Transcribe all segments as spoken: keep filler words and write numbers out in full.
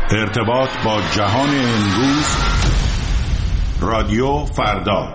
ارتباط با جهان امروز، رادیو فردا.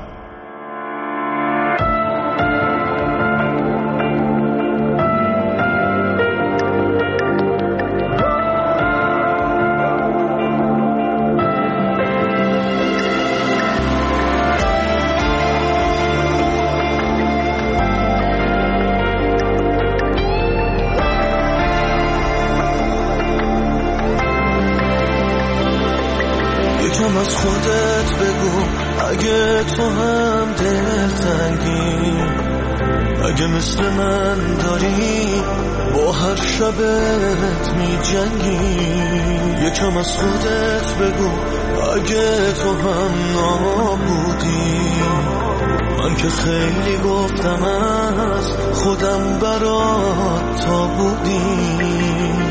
از خودت بگو اگه تو هم دلتنگی، اگه مثل من داری با هر شبت می جنگی. یکم از خودت بگو اگه تو هم نابودی، من که خیلی گفتم از خودم برات تا بودی.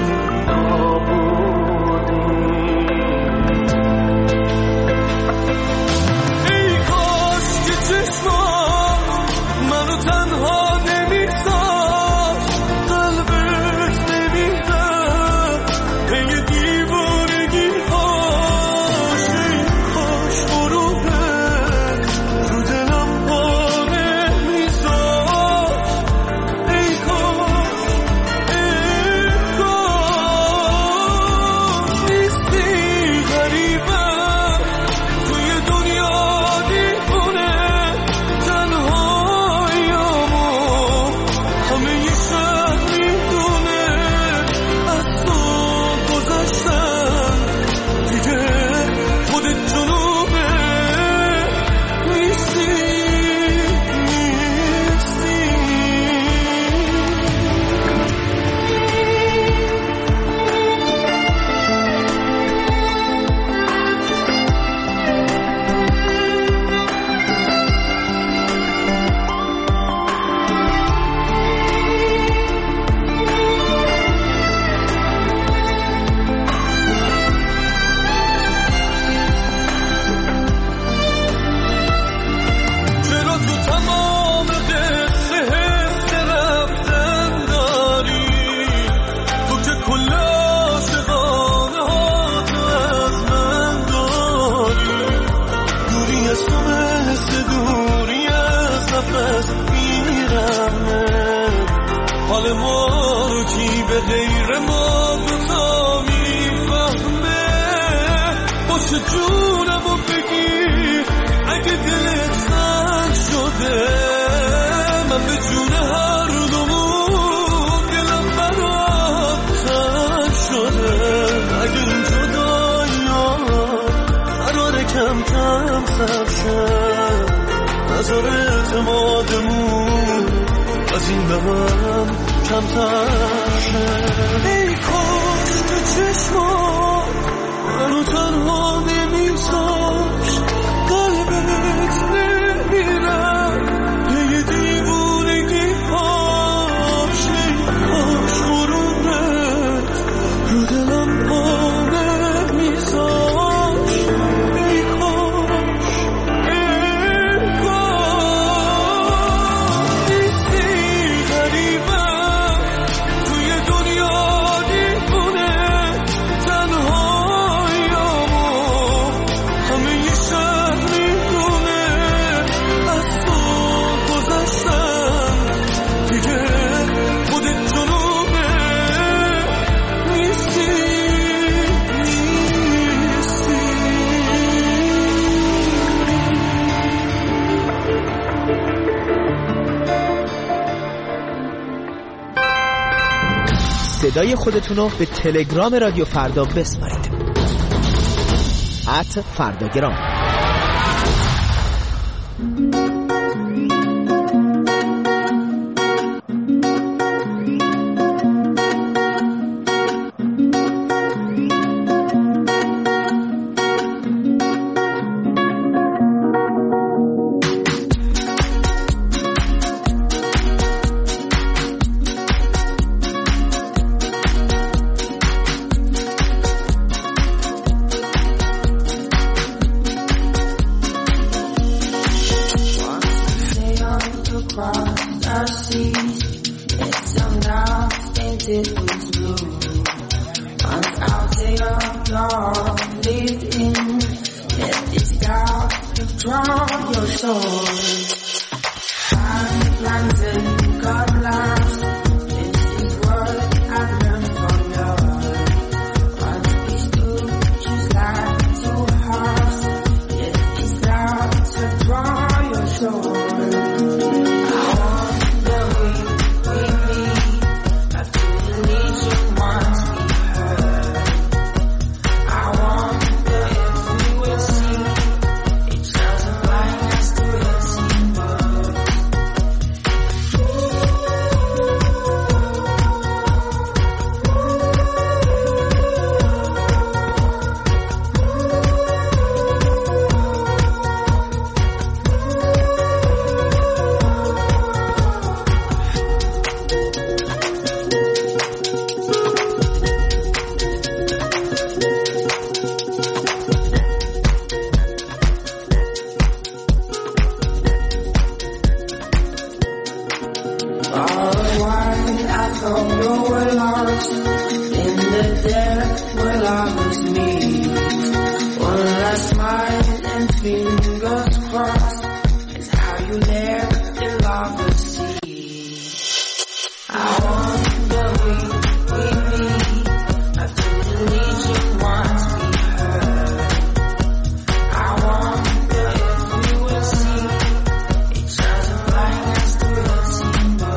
صدای خودتون رو به تلگرام رادیو فردا بسپارید. ات فرداگرام. heart live in. Let this dark draw your sword. Find planted, got lost. This is what I've learned from yours. Once we stood just like two hearts. Let this dark draw your sword. I want the wind with me. I feel the nation once we heard. I want the earth we will see. It doesn't blind us to the symbol. All the while I thought you were lost in the depth where lovers meet. One last smile and fingers crossed is how you left the lovers see. I want the wind with me. I feel the legion once we heard. I want the earth we will see. It doesn't blind us to the symbol.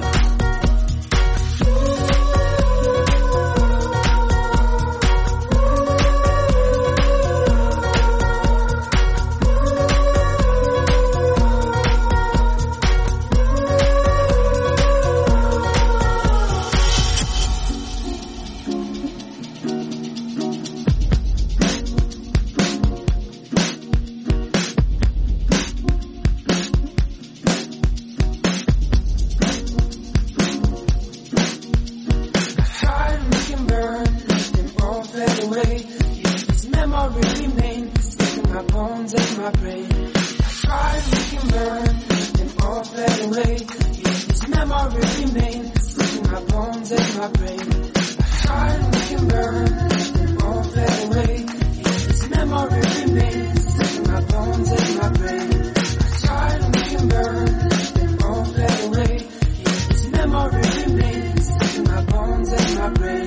Tried making burn, let them all fade away. Yet this memory remains stuck in my bones and my brain. I tried making burn, let them all fade away. Yet this memory remains stuck in my bones and my brain. I tried making burn, let them all fade away. Yet this memory remains stuck in my bones and my brain. I tried making burn, let them all fade away. Yet this memory remains stuck in my bones and my brain.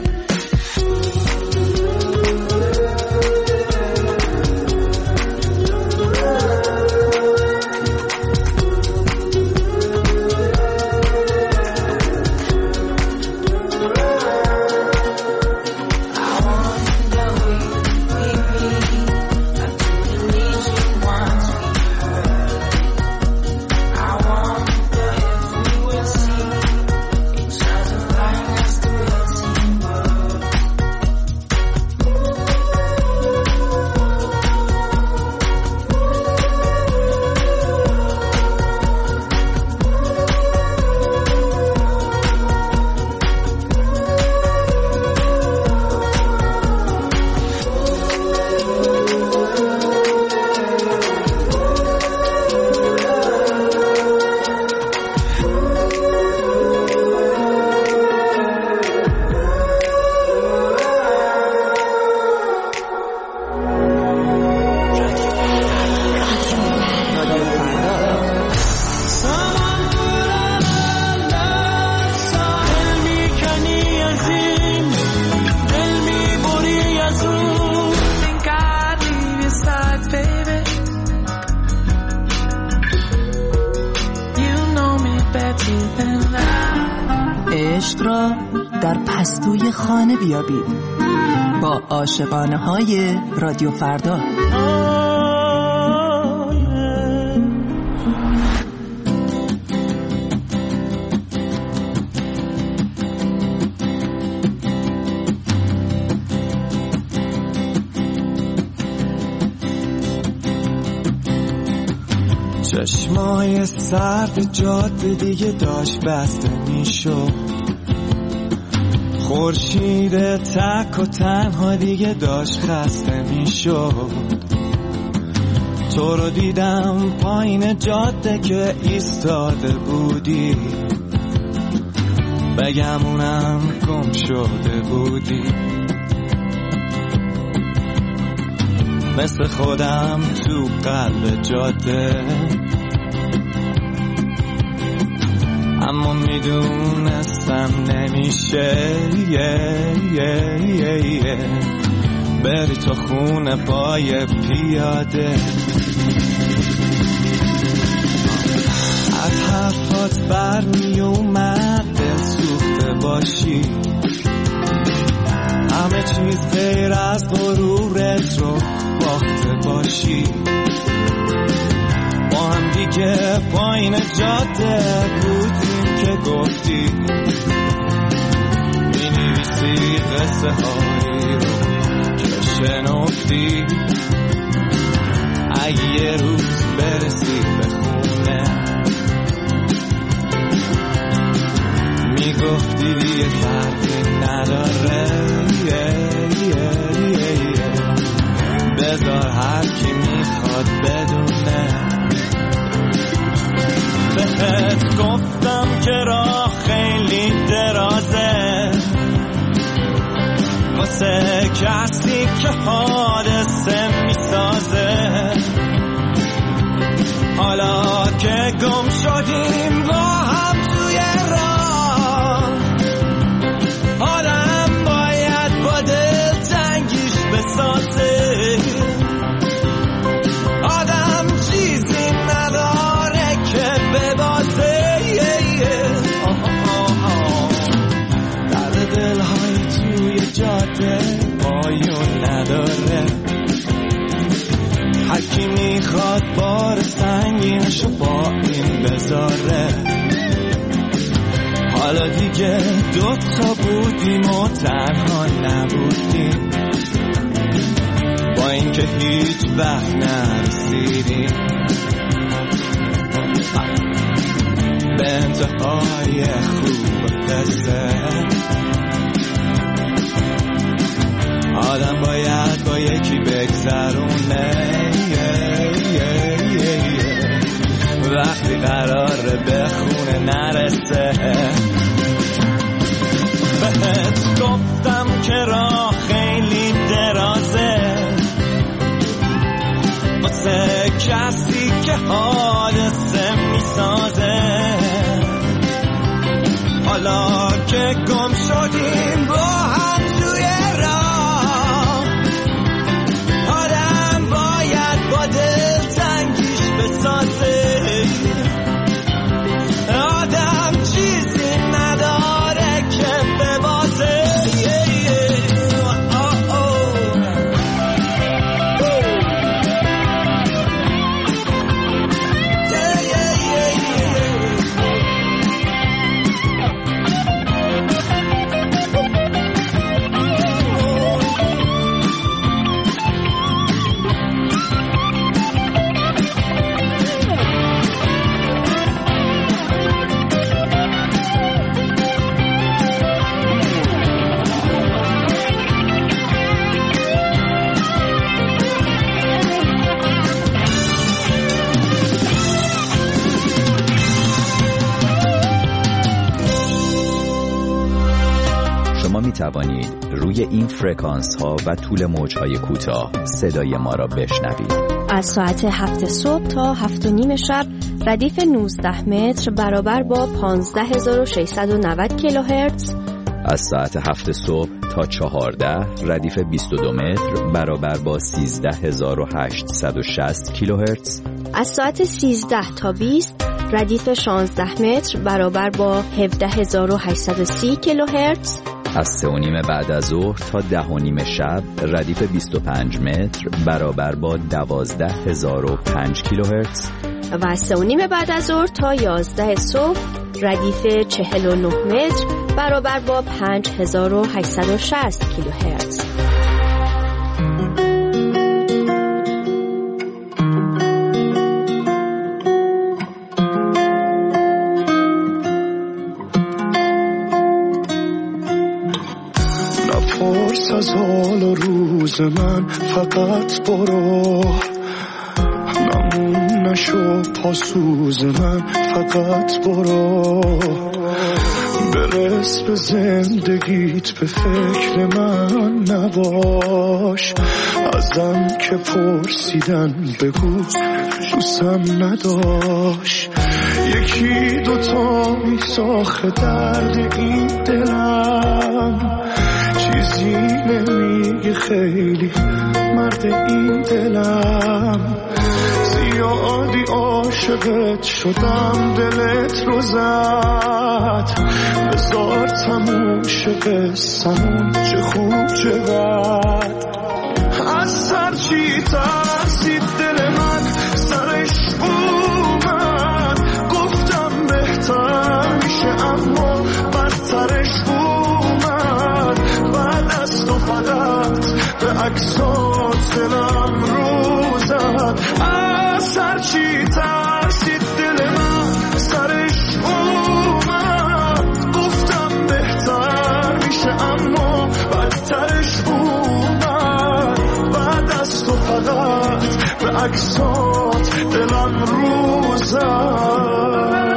I want the wind with me. I feel the legion once we heard. I want the earth we will see. It doesn't blind us to the symbol. عشق را در پستوی خانه بیابید با عاشقانه های رادیو فردا. چشمای سرد جاده دیگه داشت بسته میشد، خورشید تک و تنها دیگه داشت خسته میشد. تو رو دیدم پایین جاده که ایستاده بودی، بگمونم گم شده بودی. مثل خودم تو قلب جاده، اما میدونستم نمیشه یه یه یه یه بری تو خونه پای پیاده. از حرفات برمی اومد دل سوخته باشی، همه چیز غیر از غرورت رو باخته باشی. با هم دیگه پایین جاده بودیم که گفتی می نویسی قصه هایی رو که شنفتی. اگه یه روز برسی به خونه می گفتی دیگه فرقی نداره، بذار هر کی میخواد بدونه. بهت گفتم که راه خیلی درازه واسه کسی که حادثه میسازه. حالا که گم شدیم با هم توی راه، آدم باید با دل تنگیش بسازه. آدم چیزی نداره که ببازه. درد دلهای توی جاده پایون نداره، هر کی میخواد بار سنگینشو با این بذاره. حالا دیگه دوتا بودیم و تنها نبودیم، با اینکه هیچ وقت نرسیدیم به انتهای خوب قصه. آدم باید با یکی بگذرونه وقتی قراره به خونه نرسه. بهت گفتم که راه خیلی درازه واسه کسی که حادثه میسازه. حالا که گم شدیم با هم توی راه، آدم باید با دل تنگیش بسازه. آدم چیزی نداره که ببازه. می توانید روی این فرکانس ها و طول موج های کوتاه صدای ما را بشنوید. از ساعت هفت صبح تا هفت و نیم شب ردیف نوزده متر برابر با پانزده هزار و ششصد و نود کیلوهرتز. از ساعت هفت صبح تا چهارده ردیف بیست و دو متر برابر با سیزده هزار و هشتصد و شصت کیلوهرتز. از ساعت سیزده تا بیست ردیف شانزده متر برابر با هفده هزار و هشتصد و سی کیلوهرتز. از سه و نیم بعد از ظهر تا ده و نیم شب ردیف بیست و پنج متر برابر با دوازده هزار و پنج کیلوهرتز. و از سه و نیم بعد از ظهر تا یازده صبح ردیف چهل و نه متر برابر با پنج هزار و هشتصد و شصت کیلوهرتز. نپرس از حال و روز من، فقط برو. نمون نشو پاسوز من، فقط برو. برس به زندگیت، به فکر من نباش. ازم که پرسیدن بگو دوستم نداشت. یکی دوتا میساخه درد این دلم، چیزی نمیگه خیلی مرد این دلم. زیادی عاشقت شدم دلت رو زد، بذار تموم شه قصه‌مون، چه خوب چه بد. از سر چی ترسید دل من سرش اومد، گفتم بهتر میشه اما بدترش اومد. بعد از تو فقط به عکسات دلم رو زد. از سر چی ترسید دل من سرش اومد، گفتم بهتر میشه اما بدترش اومد. بعد از تو فقط به عکسات دلم رو زد.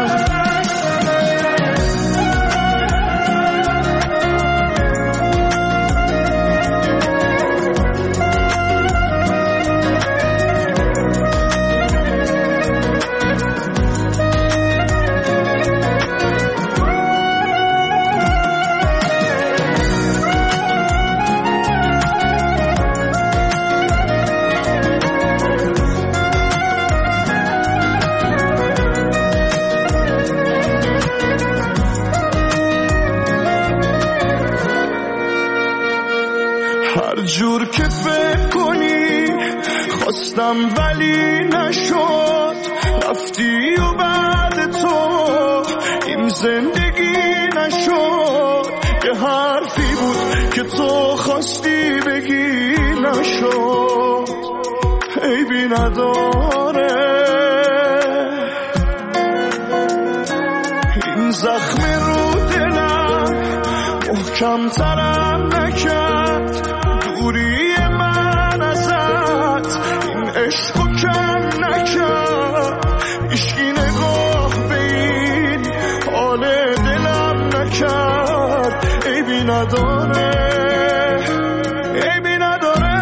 جور که فکر کنی خواستم ولی نشد، رفتی و بعد تو این زندگی نشد. یه حرفی بود که تو خواستی بگی نشد، عیبی نداره. این زخم رو دلم محکم ترم نکرد، دوری من ازت این عشقو کم نکرد. عشقی نگاه به این حال دلم نکرد، عیبی نداره، عیبی نداره.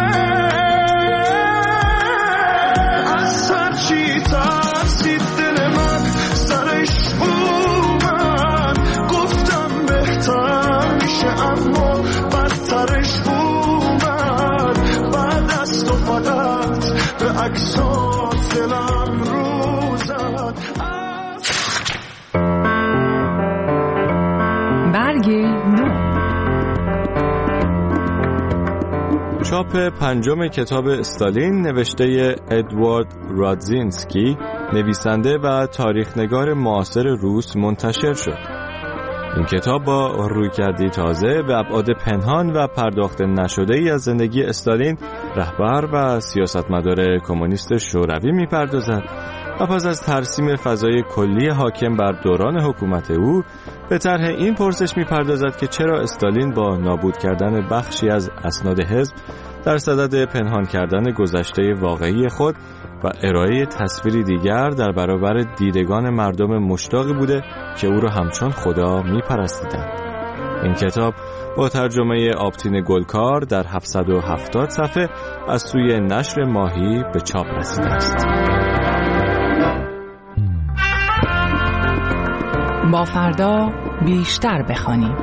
از سر چی ترسید دل من سرش اومد، گفتم بهتر میشه اما بدترش اومد. بعد از تو فقط به عکسات دلم رو زد. برگ نو. چاپ پنجم کتاب استالین نوشته ادوارد رادزینسکی، نویسنده و تاریخنگار معاصر روس، منتشر شد. این کتاب با رویکردی تازه به ابعاد پنهان و پرداخته نشده ای از زندگی استالین، رهبر و سیاستمدار کمونیست شوروی میپردازد و پس از ترسیم فضای کلی حاکم بر دوران حکومت او به طرح این پرسش میپردازد که چرا استالین با نابود کردن بخشی از اسناد حزب در صدد پنهان کردن گذشته واقعی خود و ارائه تصویری دیگر در برابر دیدگان مردم مشتاقی بوده که او را همچون خدا میپرستیدند. این کتاب با ترجمه آبتین گلکار در هفتصد و هفتاد صفحه از سوی نشر ماهی به چاپ رسیده است. با فردا بیشتر بخوانیم.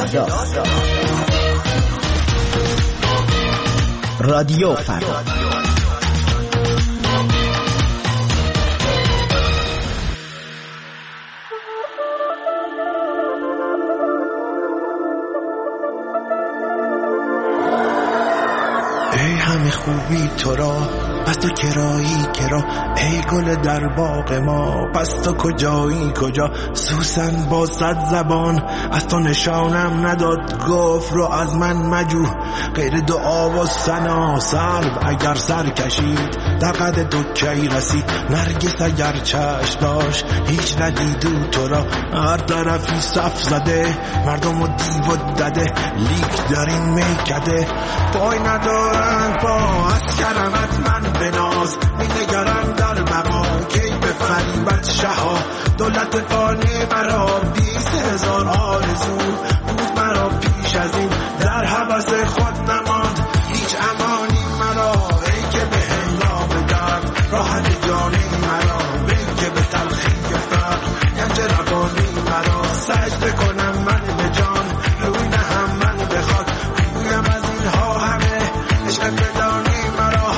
فردا. رادیو فردا. ای همه خوبی تو را پس تو کرایی کرا، ای گل در باغ ما پس تو کجایی کجا. سوسن با صد زبان از تو نشانم نداد، گفت رو از من مجو غیر دعا و ثنا. سرو اگر سر کشید در قد تو کی رسید، نرگس اگر چشم داشت هیچ ندیدو تو را. هر طرفی صف زده مردم و دیو و دده، لیک در این میکده پای ندارن پا. از کرمت من بناز می نگرم در مقام، کی به فریبت شها دولت فانی مرا. بیست هزار آرزو بود مرا پیش از این، در حبس خود نماند هیچ امانی مرا. ای که به هنگام درد راحت جانی مرا، ای که به تلخی فقر گنج روانی مرا. سجده کنم من به جان روی نهم من بخواد، گویم از اینها همه عشق بدانی مرا.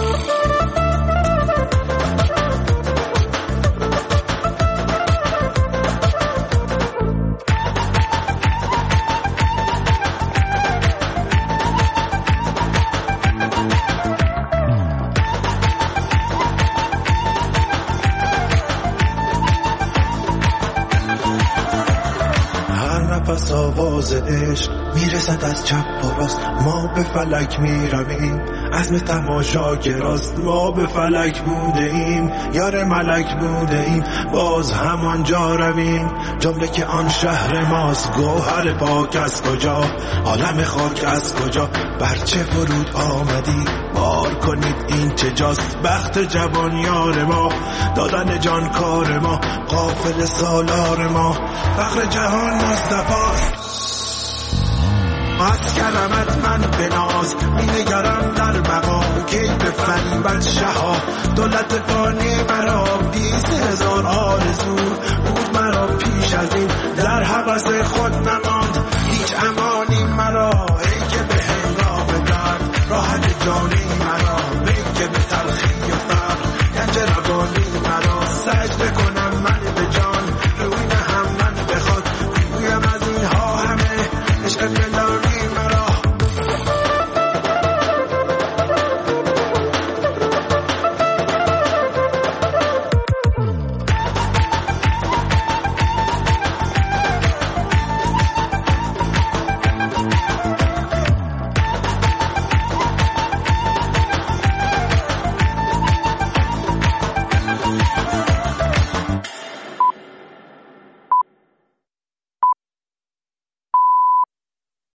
نفس آواز عشق میرسد از چپ و راست، ما به فلک میرویم عزم تماشاگراست. ما به فلک بوده ایم یار ملک بوده ایم، باز همانجا رویم جمله که آن شهر ماست. گوهر پاک از کجا عالم خاک از کجا، برچه فرود آمدی بار کنید این چه جاست. بخت جوان یار ما دادن جان کار ما، قافل سالار ما فخر جهان مصطفاست. از کرمت من بناز می نگرم در مقام، کی به فریبت شها دولت فانی مرا. بیست هزار آرزو بود مرا پیش از این، در حبس خود نماند هیچ امانی مرا. ای که به هنگام درد راحت جانی مرا، ای که به تلخی فقر گنج روانی مرا. سجده کنم من به جان روی نهم من بخواد، گویم از اینها همه عشق پنهانی.